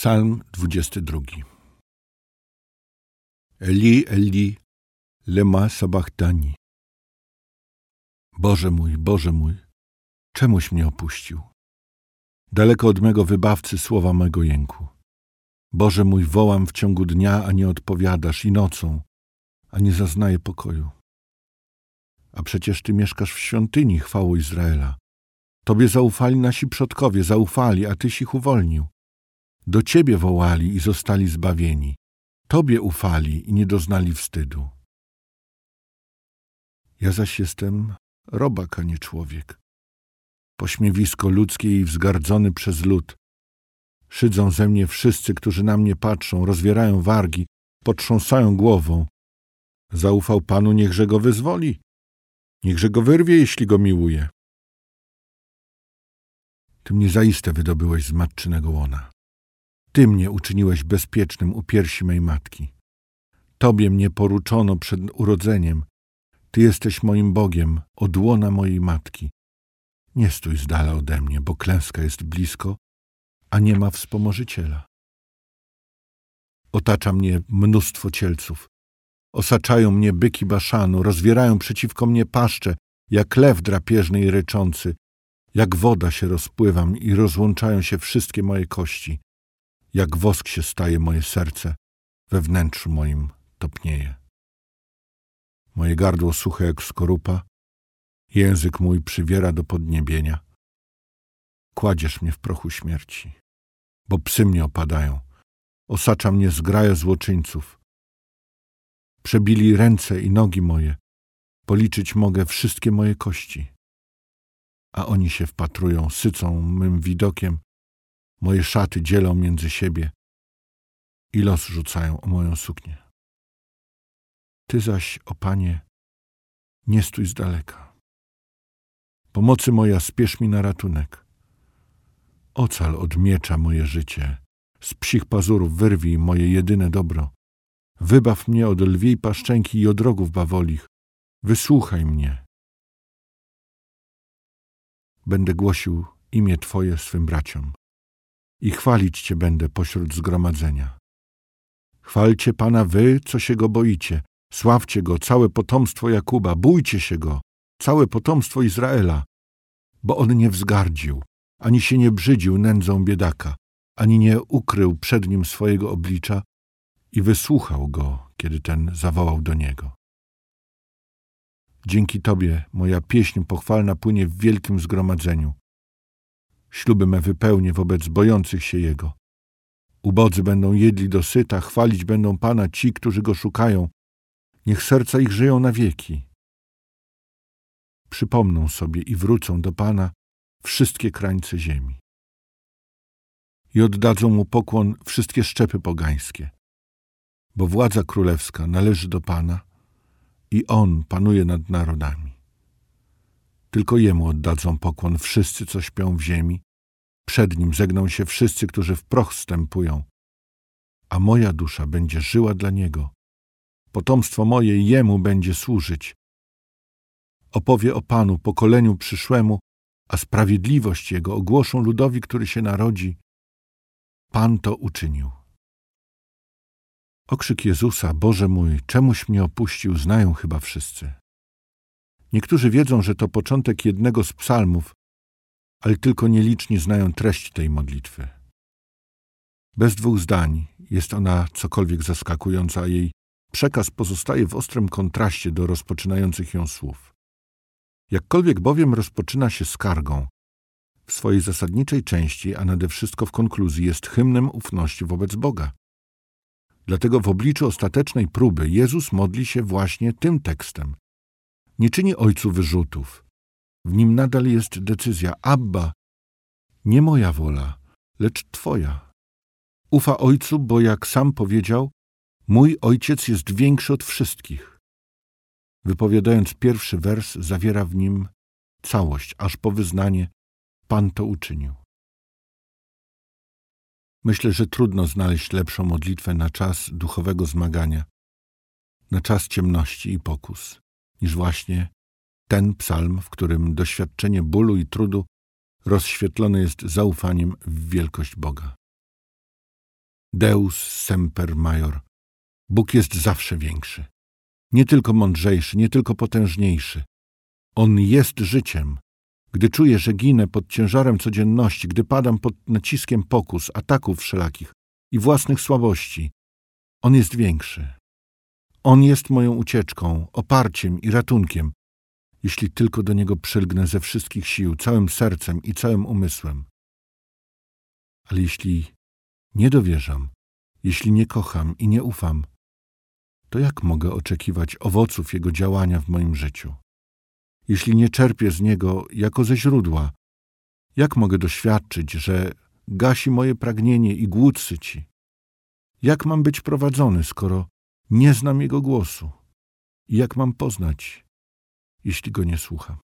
Psalm 22. Eli, Eli, lema sabachthani. Boże mój, czemuś mnie opuścił? Daleko od mego wybawcy słowa mego jęku. Boże mój, wołam w ciągu dnia, a nie odpowiadasz, i nocą, a nie zaznaję pokoju. A przecież Ty mieszkasz w świątyni, chwało Izraela. Tobie zaufali nasi przodkowie, zaufali, a Tyś ich uwolnił. Do Ciebie wołali i zostali zbawieni. Tobie ufali i nie doznali wstydu. Ja zaś jestem robak, a nie człowiek. Pośmiewisko ludzkie i wzgardzony przez lud. Szydzą ze mnie wszyscy, którzy na mnie patrzą, rozwierają wargi, potrząsają głową. Zaufał Panu, niechże go wyzwoli. Niechże go wyrwie, jeśli go miłuje. Ty mnie zaiste wydobyłeś z matczynego łona. Ty mnie uczyniłeś bezpiecznym u piersi mej matki. Tobie mnie poruczono przed urodzeniem. Ty jesteś moim Bogiem, od łona mojej matki. Nie stój z dala ode mnie, bo klęska jest blisko, a nie ma wspomożyciela. Otacza mnie mnóstwo cielców. Osaczają mnie byki Baszanu, rozwierają przeciwko mnie paszcze, jak lew drapieżny i ryczący. Jak woda się rozpływam i rozłączają się wszystkie moje kości. Jak wosk się staje moje serce, we wnętrzu moim topnieje. Moje gardło suche jak skorupa, język mój przywiera do podniebienia. Kładziesz mnie w prochu śmierci, bo psy mnie opadają. Osacza mnie zgraja złoczyńców. Przebili ręce i nogi moje, policzyć mogę wszystkie moje kości. A oni się wpatrują, sycą mym widokiem, moje szaty dzielą między siebie i los rzucają o moją suknię. Ty zaś, o Panie, nie stój z daleka. Pomocy moja, spiesz mi na ratunek. Ocal od miecza moje życie, z psich pazurów wyrwij moje jedyne dobro. Wybaw mnie od lwiej paszczęki i od rogów bawolich. Wysłuchaj mnie. Będę głosił imię Twoje swym braciom i chwalić Cię będę pośród zgromadzenia. Chwalcie Pana wy, co się Go boicie. Sławcie Go, całe potomstwo Jakuba. Bójcie się Go, całe potomstwo Izraela. Bo On nie wzgardził, ani się nie brzydził nędzą biedaka, ani nie ukrył przed nim swojego oblicza i wysłuchał go, kiedy ten zawołał do Niego. Dzięki Tobie moja pieśń pochwalna płynie w wielkim zgromadzeniu. Śluby me wypełnię wobec bojących się Jego. Ubodzy będą jedli dosyta, chwalić będą Pana ci, którzy Go szukają. Niech serca ich żyją na wieki. Przypomną sobie i wrócą do Pana wszystkie krańce ziemi. I oddadzą Mu pokłon wszystkie szczepy pogańskie. Bo władza królewska należy do Pana i On panuje nad narodami. Tylko Jemu oddadzą pokłon wszyscy, co śpią w ziemi. Przed Nim zegną się wszyscy, którzy w proch wstępują. A moja dusza będzie żyła dla Niego. Potomstwo moje Jemu będzie służyć. Opowie o Panu pokoleniu przyszłemu, a sprawiedliwość Jego ogłoszą ludowi, który się narodzi. Pan to uczynił. Okrzyk Jezusa, Boże mój, czemuś mnie opuścił, znają chyba wszyscy. Niektórzy wiedzą, że to początek jednego z psalmów, ale tylko nieliczni znają treść tej modlitwy. Bez dwóch zdań jest ona cokolwiek zaskakująca, a jej przekaz pozostaje w ostrym kontraście do rozpoczynających ją słów. Jakkolwiek bowiem rozpoczyna się skargą, w swojej zasadniczej części, a nade wszystko w konkluzji, jest hymnem ufności wobec Boga. Dlatego w obliczu ostatecznej próby Jezus modli się właśnie tym tekstem. Nie czyni Ojcu wyrzutów. W nim nadal jest decyzja: Abba, nie moja wola, lecz Twoja. Ufa Ojcu, bo jak sam powiedział, mój Ojciec jest większy od wszystkich. Wypowiadając pierwszy wers, zawiera w nim całość, aż po wyznanie: Pan to uczynił. Myślę, że trudno znaleźć lepszą modlitwę na czas duchowego zmagania, na czas ciemności i pokus, niż właśnie ten psalm, w którym doświadczenie bólu i trudu rozświetlone jest zaufaniem w wielkość Boga. Deus semper major. Bóg jest zawsze większy. Nie tylko mądrzejszy, nie tylko potężniejszy. On jest życiem. Gdy czuję, że ginę pod ciężarem codzienności, gdy padam pod naciskiem pokus, ataków wszelakich i własnych słabości, On jest większy. On jest moją ucieczką, oparciem i ratunkiem, jeśli tylko do Niego przylgnę ze wszystkich sił, całym sercem i całym umysłem. Ale jeśli nie dowierzam, jeśli nie kocham i nie ufam, to jak mogę oczekiwać owoców Jego działania w moim życiu? Jeśli nie czerpię z Niego jako ze źródła, jak mogę doświadczyć, że gasi moje pragnienie i głód syci? Jak mam być prowadzony, skoro nie znam Jego głosu? I jak mam poznać, jeśli Go nie słucham?